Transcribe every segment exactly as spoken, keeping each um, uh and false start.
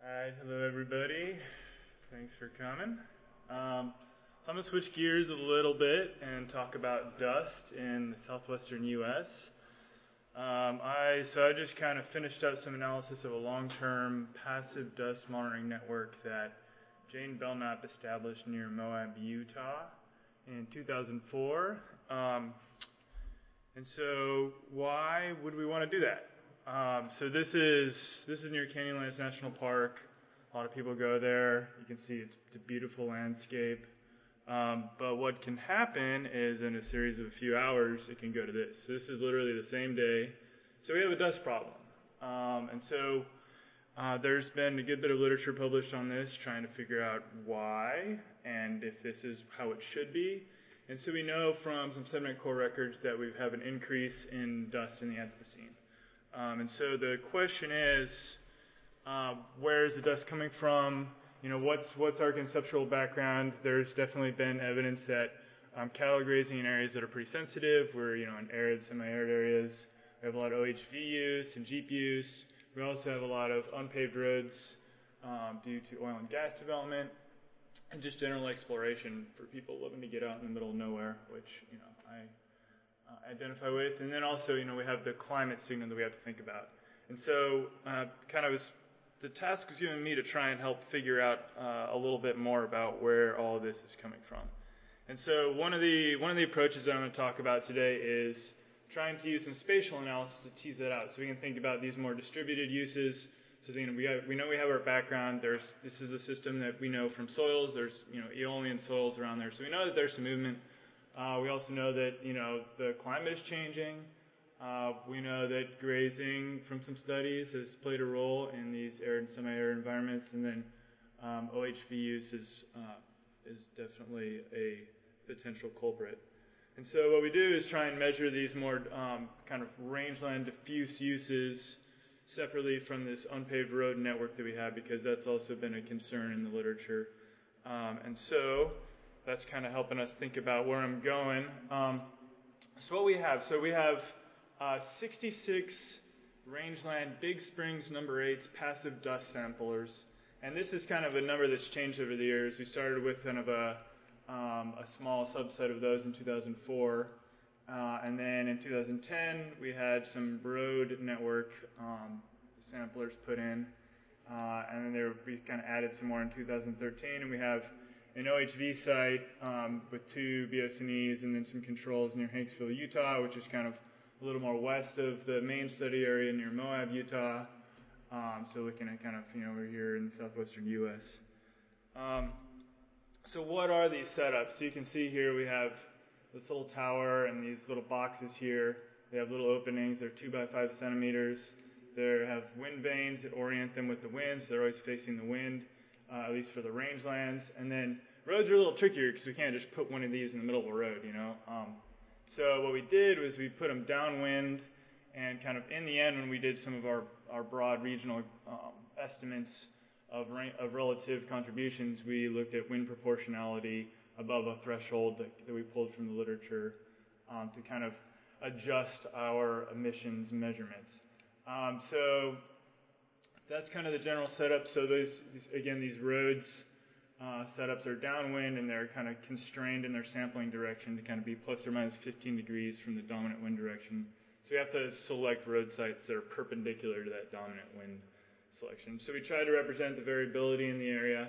Alright, hello everybody. Thanks for coming. Um, so I'm going to switch gears a little bit and talk about dust in the southwestern U S. Um, I so I just kind of finished up some analysis of a long-term passive dust monitoring network that Jane Belknap established near Moab, Utah in two thousand four. Um, and so why would we want to do that? Um, so this is this is near Canyonlands National Park. A lot of people go there. You can see it's, it's a beautiful landscape. Um, but what can happen is in a series of a few hours, it can go to this. So this is literally the same day. So we have a dust problem. Um, and so uh, there's been a good bit of literature published on this, trying to figure out why and if this is how it should be. And so we know from some sediment core records that we have an increase in dust in the Anthropocene. Um, and so the question is, uh, where is the dust coming from? You know, what's what's our conceptual background? There's definitely been evidence that um, cattle grazing in areas that are pretty sensitive. We're, you know, in arid, semi-arid areas. We have a lot of O H V use and Jeep use. We also have a lot of unpaved roads um, due to oil and gas development, and just general exploration for people living to get out in the middle of nowhere, which, you know, I Uh, identify with. And then also, you know, we have the climate signal that we have to think about. And so uh, kind of was, the task was given me to try and help figure out uh, a little bit more about where all of this is coming from. And so one of the one of the approaches that I'm going to talk about today is trying to use some spatial analysis to tease that out, so we can think about these more distributed uses. So, you know, we have, we know we have our background. There's this is a system that we know from soils. There's, you know, Aeolian soils around there, so we know that there's some movement. Uh, we also know that, you know, the climate is changing. Uh, we know that grazing, from some studies, has played a role in these arid and semi-arid environments. And then um, O H V use is, uh, is definitely a potential culprit. And so what we do is try and measure these more um, kind of rangeland diffuse uses separately from this unpaved road network that we have, because that's also been a concern in the literature. Um, and so that's kind of helping us think about where I'm going. Um, so what we have, so we have uh, sixty-six rangeland Big Springs number eights passive dust samplers, and this is kind of a number that's changed over the years. We started with kind of a um, a small subset of those in two thousand four, uh, and then in two thousand ten we had some road network um, samplers put in, uh, and then there, we kind of added some more in two thousand thirteen, and we have an O H V site um, with two B S N Es and then some controls near Hanksville, Utah, which is kind of a little more west of the main study area near Moab, Utah. Um, so looking at kind of, you know, over here in the southwestern U S. Um, so what are these setups? So you can see here we have this little tower and these little boxes here. They have little openings. They're two by five centimeters. They have wind vanes that orient them with the wind, so they're always facing the wind. Uh, at least for the rangelands. And then roads are a little trickier because we can't just put one of these in the middle of a road, you know. Um, so what we did was we put them downwind, and kind of in the end, when we did some of our, our broad regional um, estimates of, of relative contributions, we looked at wind proportionality above a threshold that, that we pulled from the literature um, to kind of adjust our emissions measurements. Um, so that's kind of the general setup. So those, these, again, these roads uh, setups are downwind, and they're kind of constrained in their sampling direction to kind of be plus or minus fifteen degrees from the dominant wind direction. So we have to select road sites that are perpendicular to that dominant wind selection. So we try to represent the variability in the area.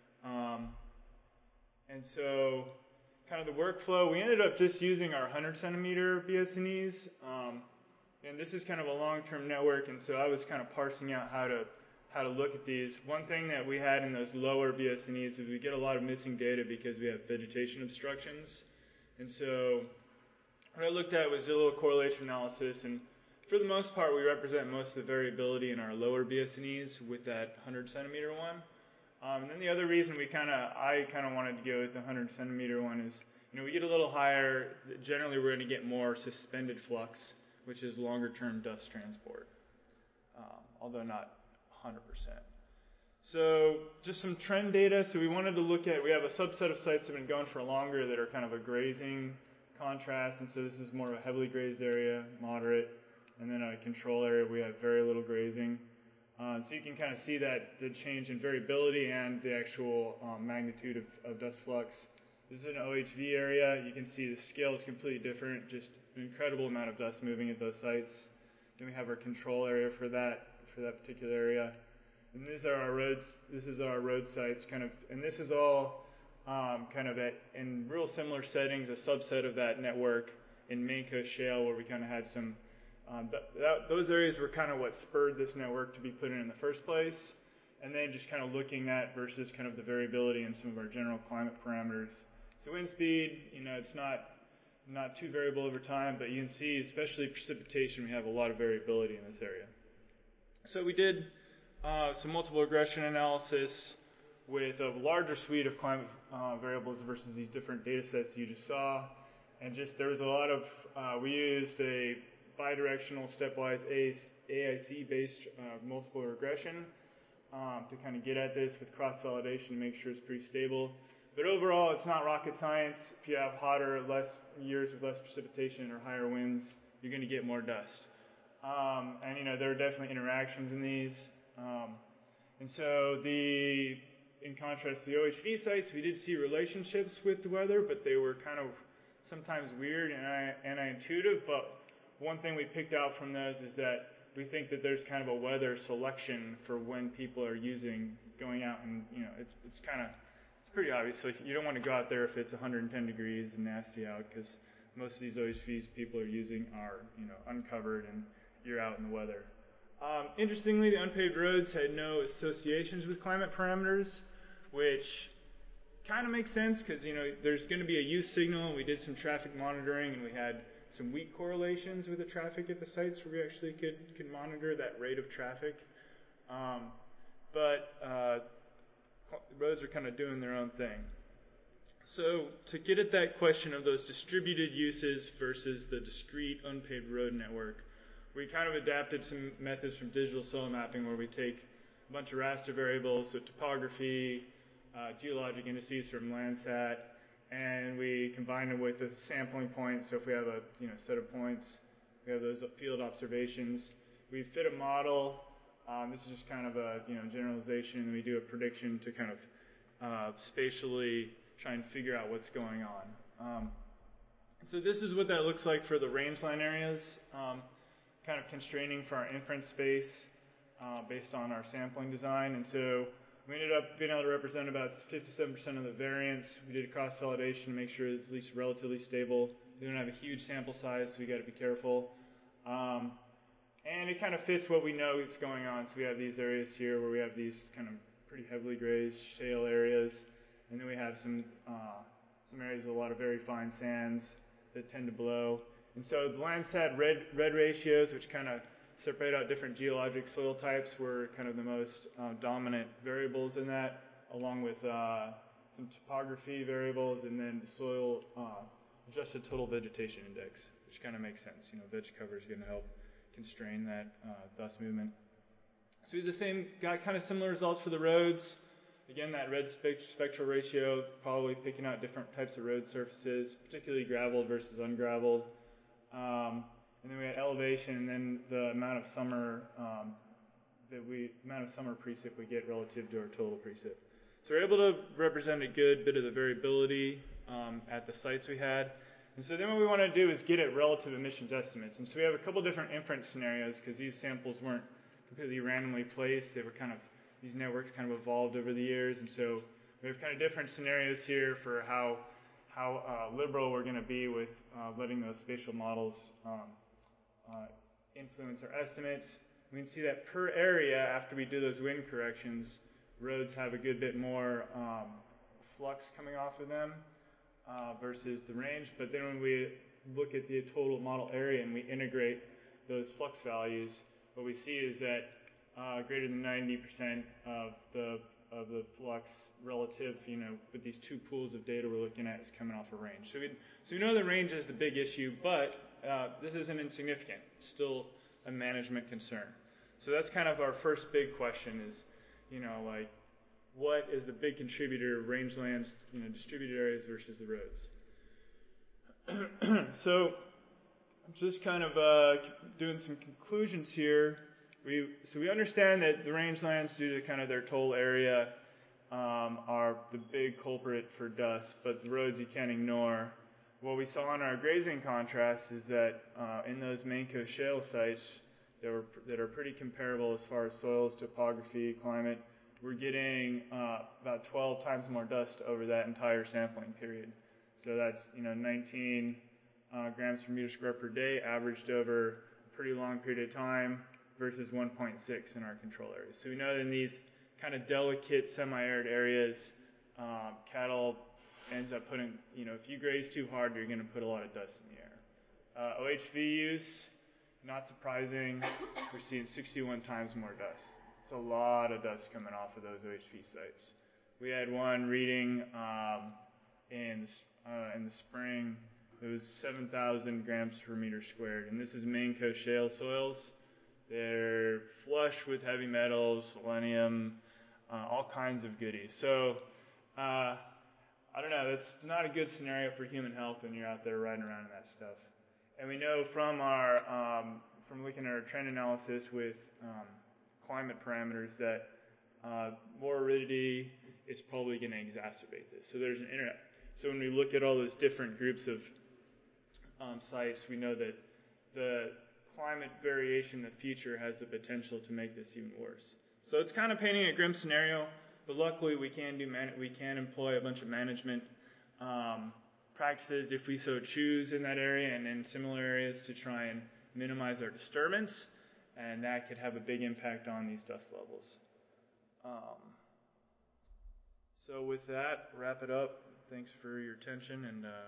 Um, and so kind of the workflow, we ended up just using our one hundred centimeter B S N Es. Um, And this is kind of a long-term network, and so I was kind of parsing out how to how to look at these. One thing that we had in those lower B S N Es is we get a lot of missing data because we have vegetation obstructions. And so what I looked at was a little correlation analysis, and for the most part, we represent most of the variability in our lower B S N Es with that one hundred centimeter one. Um, and then the other reason we kind of I kind of wanted to go with the one hundred centimeter one is, you know, we get a little higher. Generally, we're going to get more suspended flux, which is longer-term dust transport, um, although not one hundred percent. So just some trend data. So we wanted to look at, we have a subset of sites that have been going for longer that are kind of a grazing contrast, and so this is more of a heavily grazed area, moderate, and then a control area we have very little grazing. Uh, so you can kind of see that the change in variability and the actual um, magnitude of, of dust flux. This is an O H V area. You can see the scale is completely different, just an incredible amount of dust moving at those sites. Then we have our control area for that for that particular area. And these are our roads. This is our road sites, kind of, and this is all um, kind of at, in real similar settings, a subset of that network in Main Coast Shale, where we kind of had some. Um, th that, those areas were kind of what spurred this network to be put in in the first place. And then just kind of looking at versus kind of the variability in some of our general climate parameters. So wind speed, you know, it's not not too variable over time, but you can see, especially precipitation, we have a lot of variability in this area. So we did uh, some multiple regression analysis with a larger suite of climate uh, variables versus these different data sets you just saw. And just there was a lot of, uh, we used a bidirectional stepwise A I C-based uh, multiple regression um, to kind of get at this with cross-validation to make sure it's pretty stable. But overall, it's not rocket science. If you have hotter, less years with less precipitation or higher winds, you're going to get more dust. Um, and you know there are definitely interactions in these. Um, and so the, in contrast to the O H V sites, we did see relationships with the weather, but they were kind of sometimes weird and anti-intuitive. But one thing we picked out from those is that we think that there's kind of a weather selection for when people are using going out, and you know it's it's kind of pretty obvious. Like, you don't want to go out there if it's one hundred ten degrees and nasty out, because most of these O H Vs people are using are, you know, uncovered and you're out in the weather. Um, interestingly, the unpaved roads had no associations with climate parameters, which kind of makes sense because, you know, there's going to be a use signal, and we did some traffic monitoring, and we had some weak correlations with the traffic at the sites where we actually could, could monitor that rate of traffic. Um, but uh, roads are kind of doing their own thing. So to get at that question of those distributed uses versus the discrete unpaved road network, we kind of adapted some methods from digital soil mapping where we take a bunch of raster variables, so topography, uh, geologic indices from Landsat, and we combine them with the sampling points. So if we have a you know set of points, we have those field observations. We fit a model. Um, this is just kind of a you know generalization, and we do a prediction to kind of uh, spatially try and figure out what's going on. Um, so this is what that looks like for the rangeline areas, um, kind of constraining for our inference space uh, based on our sampling design. And so we ended up being able to represent about fifty-seven percent of the variance. We did a cross-validation to make sure it's at least relatively stable. We don't have a huge sample size, so we got to be careful. Um, And it kind of fits what we know is going on. So we have these areas here where we have these kind of pretty heavily grazed shale areas. And then we have some uh, some areas with a lot of very fine sands that tend to blow. And so the Landsat red, red ratios, which kind of separate out different geologic soil types, were kind of the most uh, dominant variables in that, along with uh, some topography variables and then the soil uh, adjusted total vegetation index, which kind of makes sense. You know, veg cover is going to help constrain that uh, dust movement. So we did the same, got kind of similar results for the roads. Again, that red spect spectral ratio, probably picking out different types of road surfaces, particularly graveled versus ungraveled. Um, and then we had elevation, and then the amount of summer um, that we amount of summer precip we get relative to our total precip. So we're able to represent a good bit of the variability um, at the sites we had. And so then what we want to do is get at relative emissions estimates. And so we have a couple different inference scenarios because these samples weren't completely randomly placed. They were kind of, these networks kind of evolved over the years. And so we have kind of different scenarios here for how, how uh, liberal we're going to be with uh, letting those spatial models um, uh, influence our estimates. We can see that per area, after we do those wind corrections, roads have a good bit more um, flux coming off of them. Uh, versus the range, but then when we look at the total model area and we integrate those flux values, what we see is that uh, greater than ninety percent of the of the flux relative, you know, with these two pools of data we're looking at is coming off a range. So we so we know the range is the big issue, but uh, this isn't insignificant. It's still a management concern. So that's kind of our first big question is, you know, like, what is the big contributor, rangelands, you know, distributed areas versus the roads? So, just kind of uh, doing some conclusions here. we so we understand that the rangelands, due to kind of their toll area, um, are the big culprit for dust, but the roads you can't ignore. What we saw in our grazing contrast is that uh, in those Mancos shale sites that, were, that are pretty comparable as far as soils, topography, climate, we're getting uh, about twelve times more dust over that entire sampling period. So that's, you know, nineteen uh, grams per meter square per day, averaged over a pretty long period of time, versus one point six in our control areas. So we know that in these kind of delicate semi-arid areas, um, cattle ends up putting, you know, if you graze too hard, you're going to put a lot of dust in the air. Uh, O H V use, not surprising, we're seeing sixty-one times more dust. It's a lot of dust coming off of those O H V sites. We had one reading um, in, uh, in the spring, it was seven thousand grams per meter squared, and this is Mancos shale soils. They're flush with heavy metals, selenium, uh, all kinds of goodies. So, uh, I don't know, that's not a good scenario for human health when you're out there riding around in that stuff. And we know from our, um, from looking at our trend analysis with um, climate parameters that uh, more aridity is probably going to exacerbate this. So there's an inter- So when we look at all those different groups of um, sites, we know that the climate variation in the future has the potential to make this even worse. So it's kind of painting a grim scenario, but luckily we can do man- we can employ a bunch of management um, practices if we so choose in that area and in similar areas to try and minimize our disturbance, and that could have a big impact on these dust levels. Um, so with that, wrap it up. Thanks for your attention, and uh,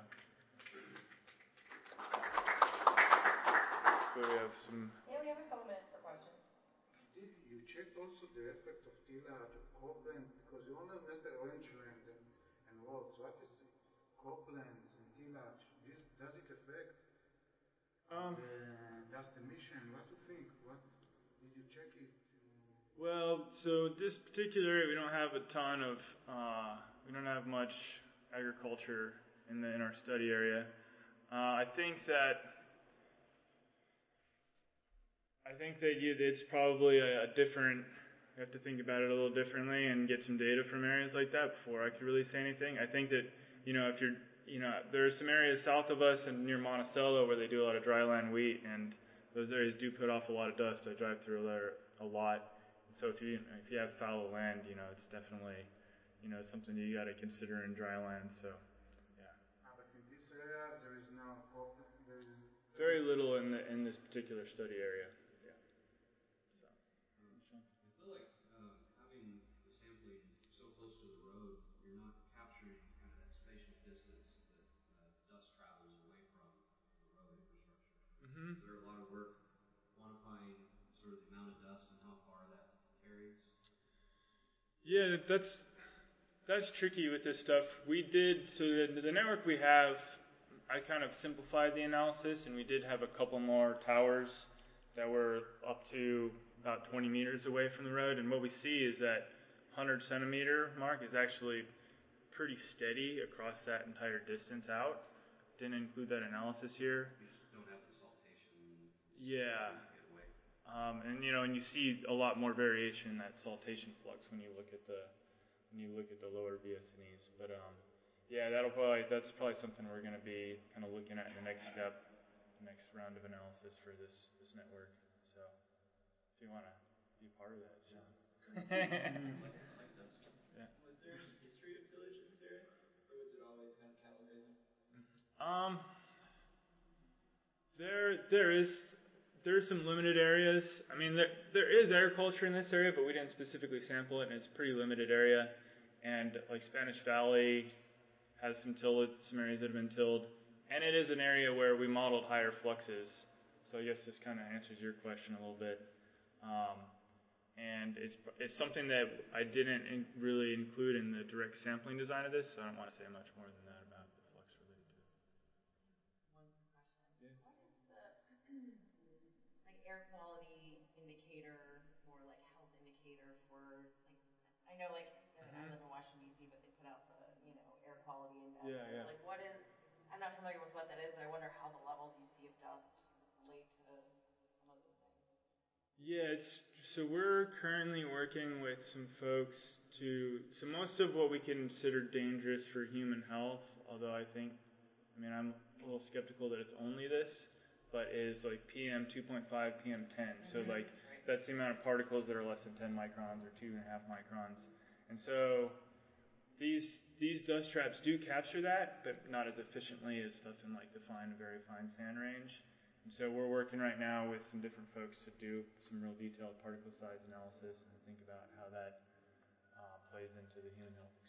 we have some. Yeah, we have a couple minutes for questions. Did you check also the effect of tillage or cropland, because you only measure rangeland and, and roads. What is the croplands and tillage? This, does it affect Um, the dust emission? What do you think? What did you check it? Well, so this particular area, we don't have a ton of, uh, we don't have much agriculture in the in our study area. Uh, I think that I think that you, it's probably a, a different. You have to think about it a little differently and get some data from areas like that before I could really say anything. I think that, you know, if you're, you know, there are some areas south of us and near Monticello where they do a lot of dryland wheat, and those areas do put off a lot of dust. I drive through there a lot. So if you if you have fallow land, you know, it's definitely, you know, something you got to consider in dry land. So, yeah. Ah, but in this area there is no cropland. There is very little in the in this particular study area. Yeah. So. I feel like um, having the sampling so close to the road, you're not capturing kind of that spatial distance that uh, dust travels away from the road infrastructure. Mm-hmm. Is there a lot of work quantifying sort of the amount of dust and how far that carries? Yeah, that's that's tricky with this stuff. We did so the, the network we have. I kind of simplified the analysis, and we did have a couple more towers that were up to about twenty meters away from the road. And what we see is that one hundred centimeter mark is actually pretty steady across that entire distance out. Didn't include that analysis here. You just don't have the saltation. Yeah. To get away. Um, and you know, and you see a lot more variation in that saltation flux when you look at the when you look at the lower V S N Es. But um, yeah, that'll probably that's probably something we're going to be kind of looking at in the next step, the next round of analysis for this this network. So if you want to be part of that, Sean. I like, I like dust. Yeah. Was there any history of tillage in this area, or was it always kind of cattle grazing? Um, there there is there's some limited areas. I mean, there there is agriculture in this area, but we didn't specifically sample it, and it's a pretty limited area. And like Spanish Valley has some tilled, some areas that have been tilled, and it is an area where we modeled higher fluxes. So I guess this kind of answers your question a little bit. Um, and it's it's something that I didn't in, really include in the direct sampling design of this, so I don't want to say much more than that about the flux related to it. One question. Yeah. What is the like air quality indicator or like health indicator for like I know like uh, I live in Washington D C, but they put out the you know air quality index. Yeah, yeah. Like what is I'm not familiar with what that is, but I wonder how the levels you see of dust relate to some of those things. Yeah, it's So we're currently working with some folks to, so most of what we consider dangerous for human health, although I think, I mean, I'm a little skeptical that it's only this, but is like P M two point five, P M ten. Mm-hmm. So like Right. that's the amount of particles that are less than ten microns or two and a half microns. And so these these dust traps do capture that, but not as efficiently as stuff in like the fine to very fine sand range. And so we're working right now with some different folks to do some real detailed particle size analysis and think about how that uh, plays into the human health